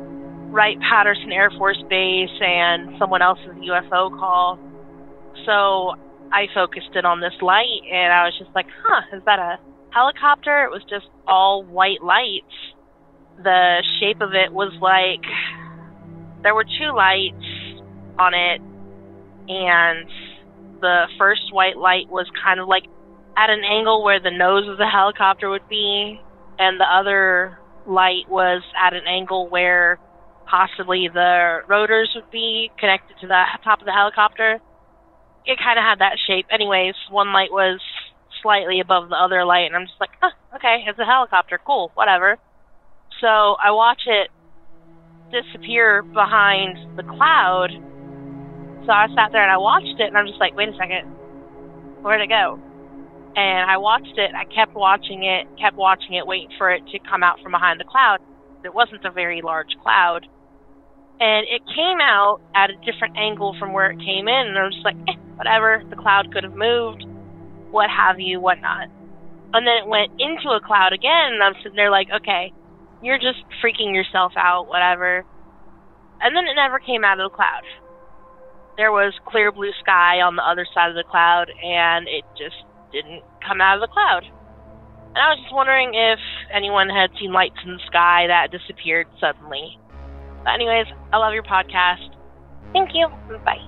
Wright-Patterson Air Force Base and someone else's UFO call. So I focused in on this light, and I was just like, is that a helicopter? It was just all white lights. The shape of it was like, there were two lights on it, and the first white light was kind of like at an angle where the nose of the helicopter would be, and the other light was at an angle where possibly the rotors would be connected to the top of the helicopter. It kind of had that shape. Anyways, one light was slightly above the other light, and I'm just like, okay, it's a helicopter, cool, whatever. So I watch it disappear behind the cloud. So I sat there and I watched it, and I'm just like, wait a second, where'd it go? And I watched it, I kept watching it, waiting for it to come out from behind the cloud. It wasn't a very large cloud. And it came out at a different angle from where it came in, and I was just like, whatever, the cloud could have moved, what have you, whatnot. And then it went into a cloud again, and I'm sitting there like, okay, you're just freaking yourself out, whatever. And then it never came out of the cloud. There was clear blue sky on the other side of the cloud, and it just didn't come out of the cloud. And I was just wondering if anyone had seen lights in the sky that disappeared suddenly. But anyways, I love your podcast. Thank you. Bye.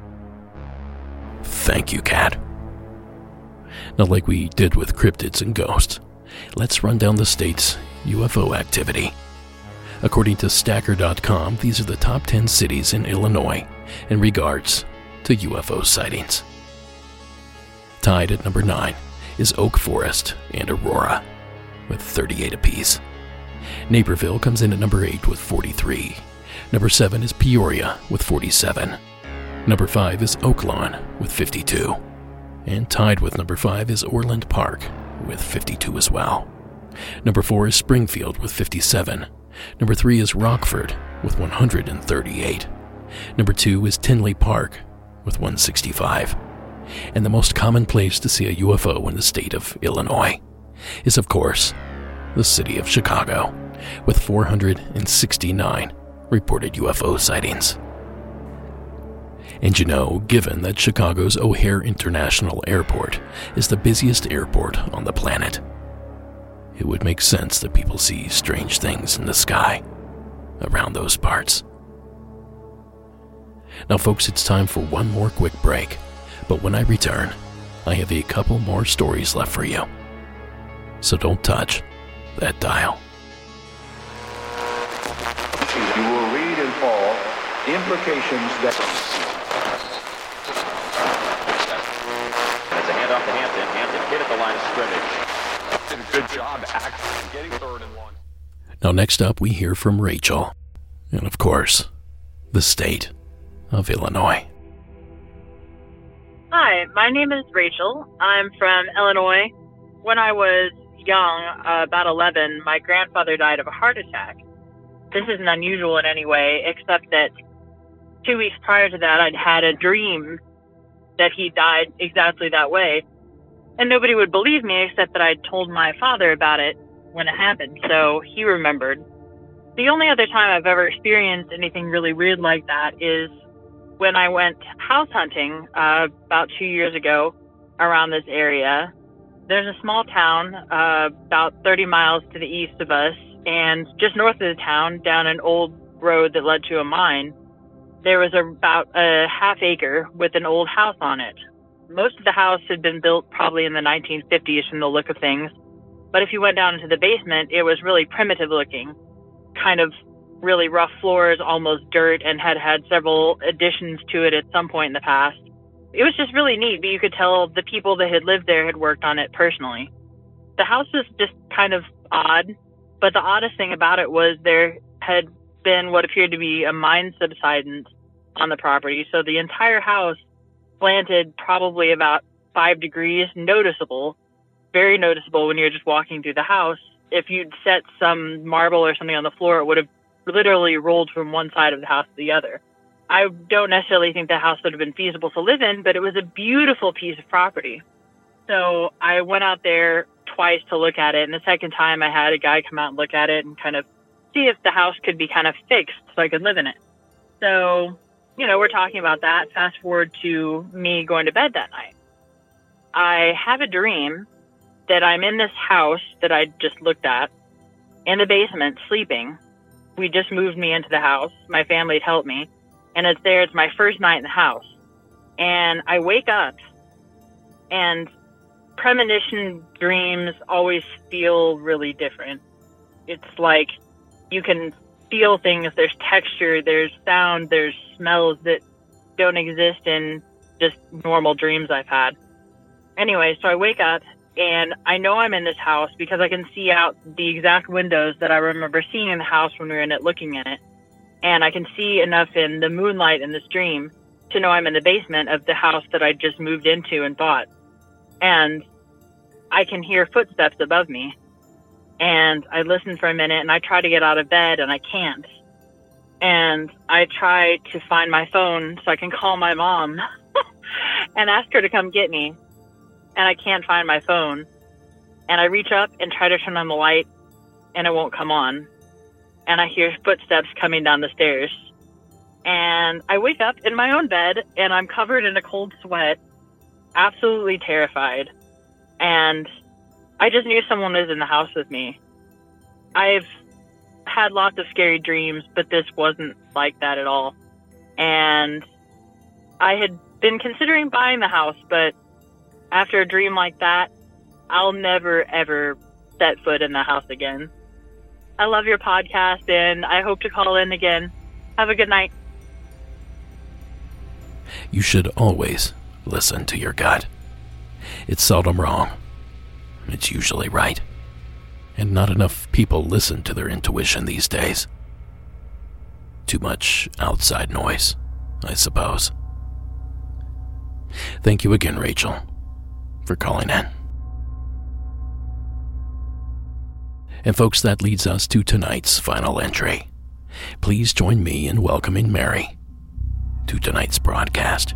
Thank you, Kat. Now, like we did with cryptids and ghosts, let's run down the state's UFO activity. According to Stacker.com, these are the top 10 cities in Illinois in regards to UFO sightings. Tied at number 9 is Oak Forest and Aurora, with 38 apiece. Naperville comes in at number 8 with 43. Number 7 is Peoria with 47. Number 5 is Oaklawn with 52. And tied with number 5 is Orland Park with 52 as well. Number 4 is Springfield with 57. Number 3 is Rockford with 138. Number 2 is Tinley Park with 165. And the most common place to see a UFO in the state of Illinois is, of course, the city of Chicago, with 469 reported UFO sightings. And you know, given that Chicago's O'Hare International Airport is the busiest airport on the planet, it would make sense that people see strange things in the sky around those parts. Now, folks, it's time for one more quick break, but when I return, I have a couple more stories left for you. So don't touch that dial. You will read in full implications that... That's a handoff to Hampton. Hampton hit at the line of scrimmage. Good job, actually, getting 3rd and 1. Now, next up, we hear from Rachel. And, of course, the state of Illinois. Hi, my name is Rachel. I'm from Illinois. When I was young, about 11, my grandfather died of a heart attack. This isn't unusual in any way, except that 2 weeks prior to that, I'd had a dream that he died exactly that way. And nobody would believe me except that I'd told my father about it when it happened, so he remembered. The only other time I've ever experienced anything really weird like that is when I went house hunting about 2 years ago around this area. There's a small town about 30 miles to the east of us, and just north of the town, down an old road that led to a mine, there was about a half acre with an old house on it. Most of the house had been built probably in the 1950s from the look of things, but if you went down into the basement, it was really primitive looking, kind of really rough floors, almost dirt, and had several additions to it at some point in the past. It was just really neat, but you could tell the people that had lived there had worked on it personally. The house was just kind of odd, but the oddest thing about it was there had been what appeared to be a mine subsidence on the property, so the entire house slanted probably about 5 degrees, noticeable, very noticeable when you're just walking through the house. If you'd set some marble or something on the floor, it would have literally rolled from one side of the house to the other. I don't necessarily think the house would have been feasible to live in, but it was a beautiful piece of property. So I went out there twice to look at it, and the second time I had a guy come out and look at it and kind of see if the house could be kind of fixed so I could live in it. So, you know, we're talking about that. Fast forward to me going to bed that night. I have a dream that I'm in this house that I just looked at, in the basement, sleeping. We just moved me into the house. My family had helped me. And it's there. It's my first night in the house. And I wake up, and premonition dreams always feel really different. It's like you can feel things. There's texture, there's sound, there's smells that don't exist in just normal dreams I've had. Anyway, so I wake up, and I know I'm in this house because I can see out the exact windows that I remember seeing in the house when we were in it, looking in it. And I can see enough in the moonlight in this dream to know I'm in the basement of the house that I just moved into and bought. And I can hear footsteps above me. And I listen for a minute, and I try to get out of bed, and I can't. And I try to find my phone so I can call my mom and ask her to come get me. And I can't find my phone. And I reach up and try to turn on the light, and it won't come on. And I hear footsteps coming down the stairs. And I wake up in my own bed, and I'm covered in a cold sweat, absolutely terrified. And I just knew someone was in the house with me. I've had lots of scary dreams, but this wasn't like that at all. And I had been considering buying the house, but after a dream like that, I'll never, ever set foot in the house again. I love your podcast, and I hope to call in again. Have a good night. You should always listen to your gut. It's seldom wrong. It's usually right. And not enough people listen to their intuition these days. Too much outside noise, I suppose. Thank you again, Rachel, for calling in. And folks, that leads us to tonight's final entry. Please join me in welcoming Mary to tonight's broadcast.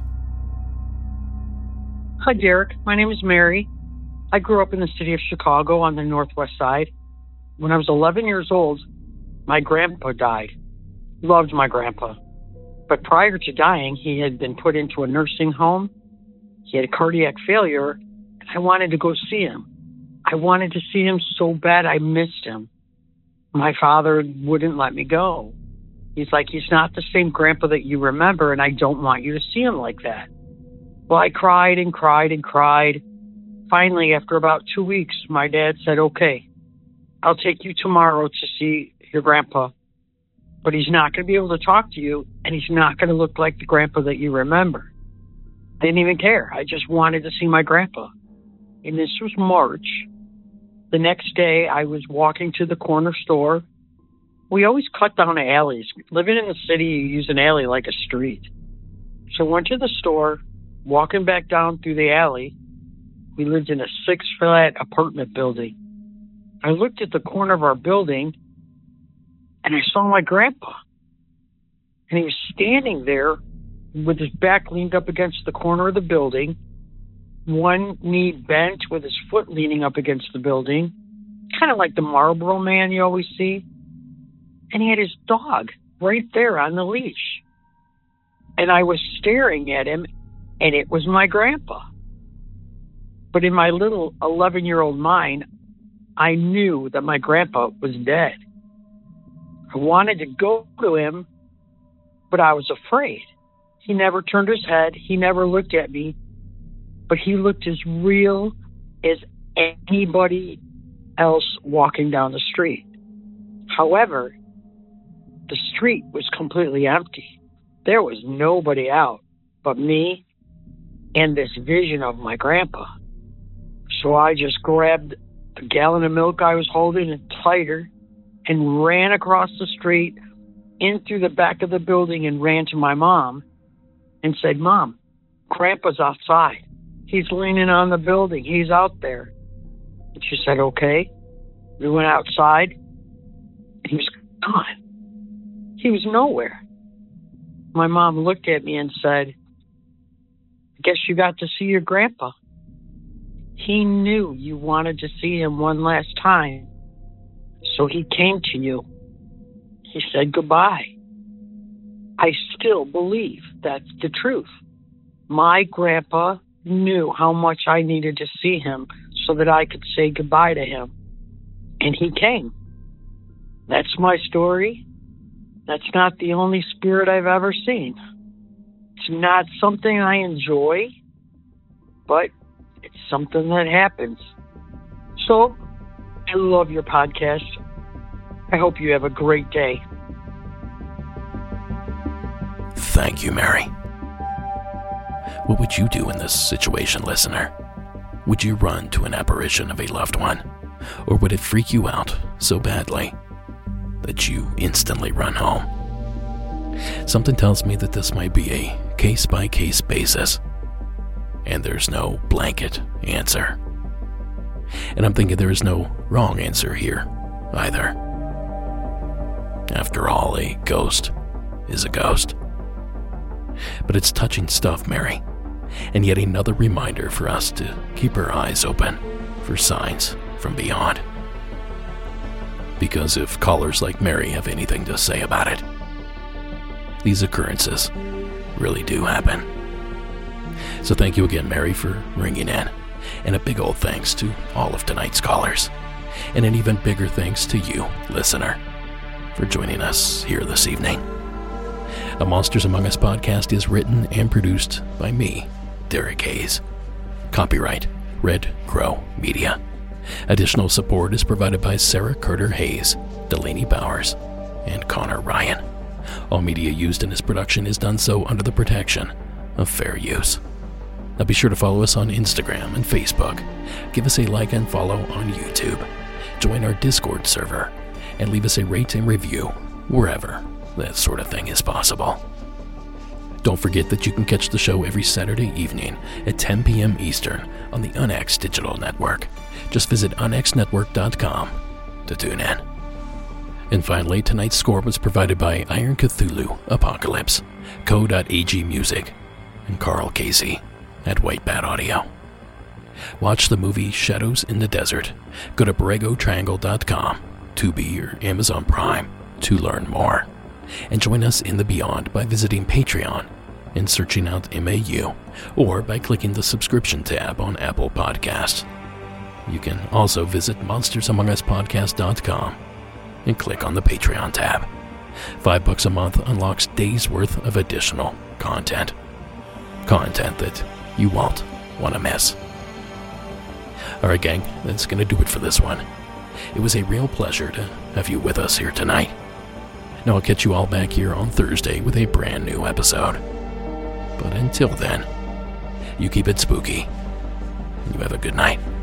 Hi, Derek. My name is Mary. I grew up in the city of Chicago on the northwest side. When I was 11 years old, my grandpa died. Loved my grandpa. But prior to dying, he had been put into a nursing home. He had cardiac failure, and I wanted to go see him. I wanted to see him so bad. I missed him. My father wouldn't let me go. He's like, he's not the same grandpa that you remember, and I don't want you to see him like that. Well, I cried and cried and cried. Finally, after about 2 weeks, my dad said, okay, I'll take you tomorrow to see your grandpa, but he's not going to be able to talk to you, and he's not going to look like the grandpa that you remember. I didn't even care. I just wanted to see my grandpa. And this was March. The next day, I was walking to the corner store. We always cut down alleys. Living in the city, you use an alley like a street. So I went to the store, walking back down through the alley. We lived in a 6-flat apartment building. I looked at the corner of our building, and I saw my grandpa. And he was standing there with his back leaned up against the corner of the building, one knee bent with his foot leaning up against the building, kind of like the Marlboro Man you always see. And he had his dog right there on the leash. And I was staring at him, and it was my grandpa. But in my little 11-year-old mind, I knew that my grandpa was dead. I wanted to go to him, but I was afraid. He never turned his head. He never looked at me. But he looked as real as anybody else walking down the street. However, the street was completely empty. There was nobody out but me and this vision of my grandpa. So I just grabbed the gallon of milk I was holding and tighter and ran across the street in through the back of the building and ran to my mom and said, Mom, Grandpa's outside. He's leaning on the building. He's out there. And she said, okay. We went outside, and he was gone. He was nowhere. My mom looked at me and said, I guess you got to see your grandpa. He knew you wanted to see him one last time, so he came to you. He said goodbye. I still believe that's the truth. My grandpa knew how much I needed to see him so that I could say goodbye to him. And he came. That's my story. That's not the only spirit I've ever seen. It's not something I enjoy, but it's something that happens. So, I love your podcast. I hope you have a great day. Thank you, Mary. What would you do in this situation, listener? Would you run to an apparition of a loved one? Or would it freak you out so badly that you instantly run home? Something tells me that this might be a case-by-case basis, and there's no blanket answer. And I'm thinking there is no wrong answer here either. After all, a ghost is a ghost. But it's touching stuff, Mary, and yet another reminder for us to keep our eyes open for signs from beyond. Because if callers like Mary have anything to say about it, these occurrences really do happen. So thank you again, Mary, for ringing in, and a big old thanks to all of tonight's callers, and an even bigger thanks to you, listener, for joining us here this evening. A Monsters Among Us podcast is written and produced by me, Derek Hayes. Copyright Red Crow Media. Additional support is provided by Sarah Carter Hayes, Delaney Bowers, and Connor Ryan. All media used in this production is done so under the protection of fair use. Now be sure to follow us on Instagram and Facebook. Give us a like and follow on YouTube. Join our Discord server, and leave us a rate and review wherever that sort of thing is possible. Don't forget that you can catch the show every Saturday evening at 10 p.m. Eastern on the UNX Digital Network. Just visit unxnetwork.com to tune in. And finally, tonight's score was provided by Iron Cthulhu Apocalypse, Co.ag Music, and Carl Casey at White Bat Audio. Watch the movie Shadows in the Desert. Go to BorregoTriangle.com, Tubi, or Amazon Prime to learn more. And join us in the beyond by visiting Patreon and searching out MAU, or by clicking the subscription tab on Apple Podcasts. You can also visit monstersamonguspodcast.com and click on the Patreon tab. $5 a month unlocks days worth of additional content. Content that you won't want to miss. Alright gang, that's going to do it for this one. It was a real pleasure to have you with us here tonight. Now I'll catch you all back here on Thursday with a brand new episode. But until then, you keep it spooky. You have a good night.